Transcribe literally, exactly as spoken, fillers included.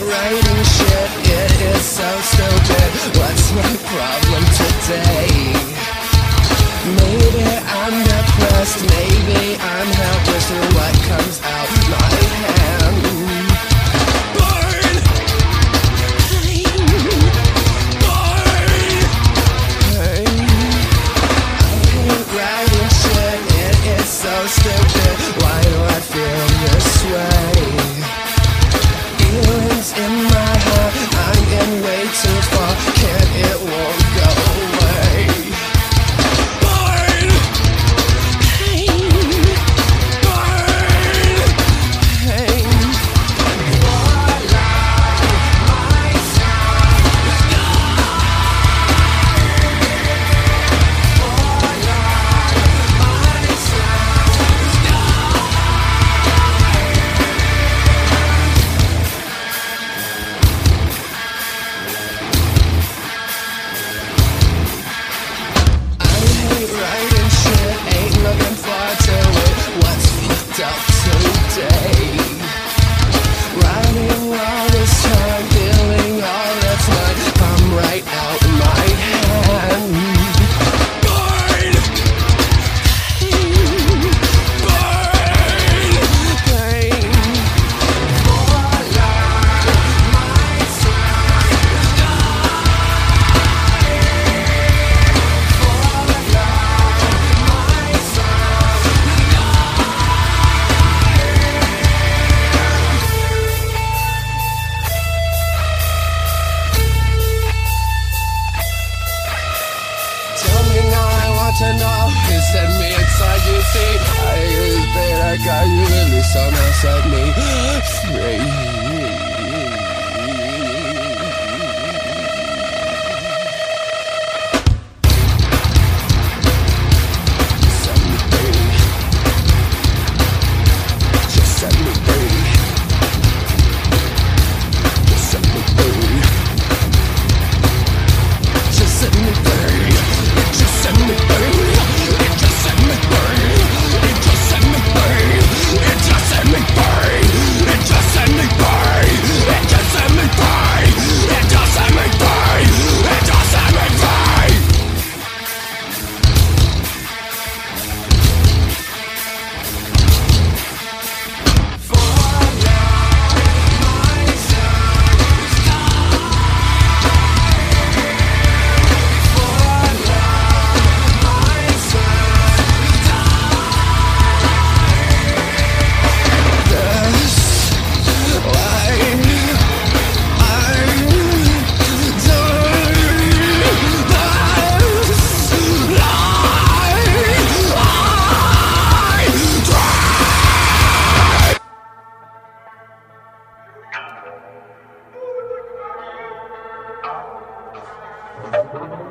writing shit, it is so stupid. What's my problem today? Maybe I'm depressed, maybe I'm helpless to what comes out my hand. Burn! Pain! Burn! Pain! I hate writing shit, it is so stupid. Why do I feel this way? Feelings in my heart, I'm in way too far. Can't, it won't go away. Burn! Pain! Burn! Pain! For love, my son, for love, my son. Writing shit, ain't looking far to it. What's fucked up today? Writing all this time, feeling all that's mine. I'm right out my hand. Burn! Pain! Burn! Pain! For love, my son. To know, you set me inside, you see. I use that I got you, really somehow set me free. Set me free. Just set me free. Just set me free. Just set me free. Just set me free. Thank you.